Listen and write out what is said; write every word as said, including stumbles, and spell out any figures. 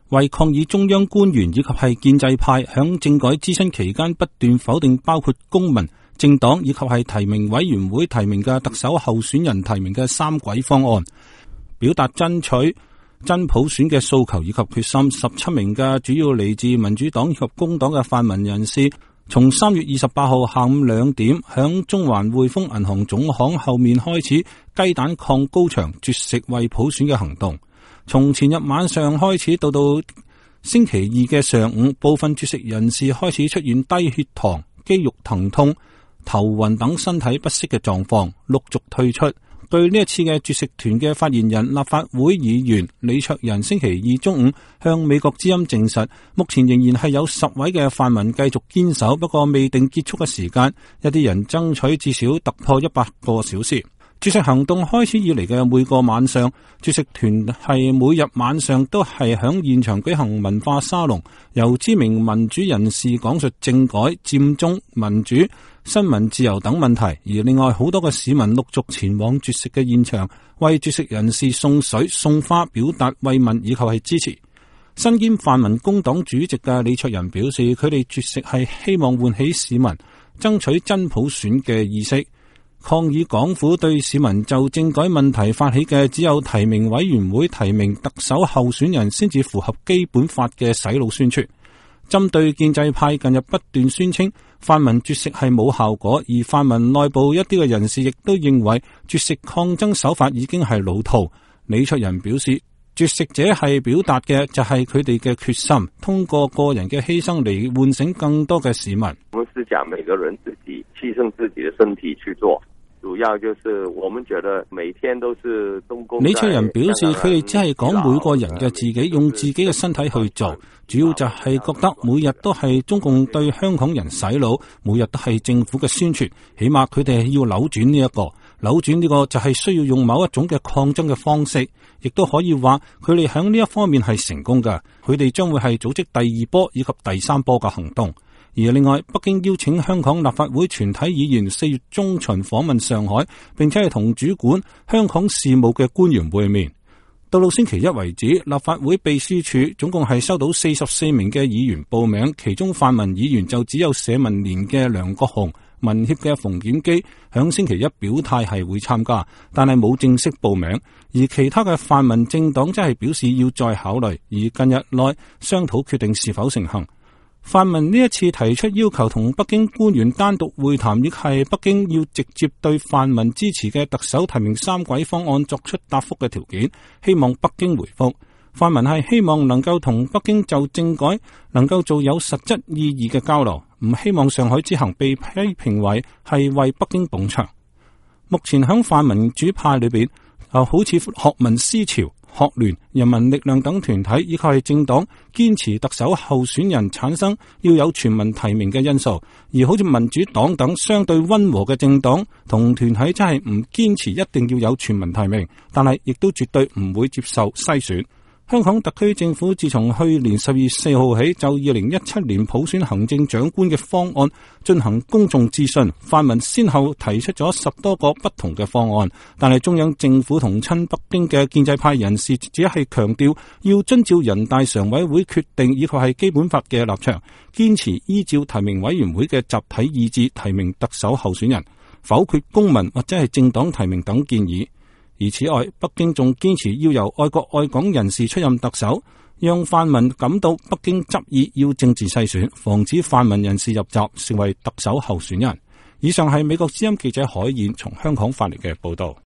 為抗議中央官員以及係建制派響政改諮詢期間不斷否定包括公民、政黨以及係提名委員會提名嘅特首候選人提名嘅三軌方案，表達爭取真普選嘅訴求以及決心。十七名嘅主要嚟自民主黨以及工黨嘅泛民人士，從三月二十八號下午兩點響中環匯豐銀行總行後面開始雞蛋抗高牆絕食為普選嘅行動。從前日晚上開始到到星期二嘅上午，部分絕食人士開始出現低血糖、肌肉疼痛、頭暈等身體不適嘅狀況，陸續退出。據呢一次嘅絕食團嘅發言人立法會議員李卓人星期二中午向美國之音證實，目前仍然係有十位嘅泛民繼續堅守，不過未定結束嘅時間，一啲人爭取至少突破一百個小時。絕食行動開始以嚟嘅每個晚上，絕食團係每日晚上都係響現場舉行文化沙龍，由知名民主人士講述政改、佔中、民主、新聞自由等問題，而另外好多嘅市民陸續前往絕食嘅現場，為絕食人士送水、送花，表達慰問以及係支持。身兼泛民工黨主席嘅李卓人表示，佢哋絕食係希望喚起市民爭取真普選嘅意識。抗議港府對市民就政改問題發起嘅只有提名委員會提名特首候選人先至符合基本法嘅洗腦宣傳。針對建制派近日不斷宣稱泛民絕食係冇效果，而泛民內部一啲嘅人士亦都認為絕食抗爭手法已經係老套。李卓人表示，絕食者係表達嘅就係佢哋嘅決心，通過個人嘅犧牲嚟喚醒更多嘅市民。 我們是講每個人自己犧牲自己的身體去做，主要就是我們覺得每天都是東宮。李卓人表示，佢哋只係講每個人嘅自己用自己嘅身體去做，主要就係覺得每日都係中共對香港人洗腦，每日都係政府嘅宣傳，起碼佢哋係要扭轉呢一個。扭轉呢個就係需要用某一種嘅抗爭嘅方式，亦都可以話佢哋喺呢一方面係成功嘅。佢哋將會係組織第二波以及第三波嘅行動。而另外，北京邀請香港立法會全體議員四月中旬訪問上海，並且係同主管香港事務嘅官員會面。到到星期一為止，立法會秘書處總共係收到四十四名嘅議員報名，其中泛民議員就只有社民連嘅梁國雄、民協嘅馮檢基響星期一表態係會參加，但係冇正式報名。而其他嘅泛民政黨則係表示要再考慮，而近日內商討決定是否成行。泛民呢一次提出要求同北京官員單獨會談，亦係北京要直接對泛民支持嘅特首提名三軌方案作出答覆嘅條件，希望北京回覆。泛民係希望能夠同北京就政改能夠做有實質意義嘅交流，唔希望上海之行被批評為係為北京捧場。目前響泛民主派裏邊，就好似學民思潮、學聯、人民力量等團體以及係政黨堅持特首候選人產生要有全民提名嘅因素，而好似民主黨等相對溫和嘅政黨同團體真係唔堅持一定要有全民提名，但係亦都絕對唔會接受篩選。香港特區政府自從去年十月四號起就二零一七年普選行政長官嘅方案進行公眾諮詢，泛民先後提出咗十多個不同嘅方案，但係中央政府同親北京嘅建制派人士只係強調要遵照人大常委會決定以及係基本法嘅立場，堅持依照提名委員會嘅集體意志提名特首候選人，否決公民或者係政黨提名等建議。而此外，北京仲堅持要由愛國愛港人士出任特首，讓泛民感到北京執意要政治篩選，防止泛民人士入閘成為特首候選人。以上係美國之音記者海燕從香港發嚟嘅報道。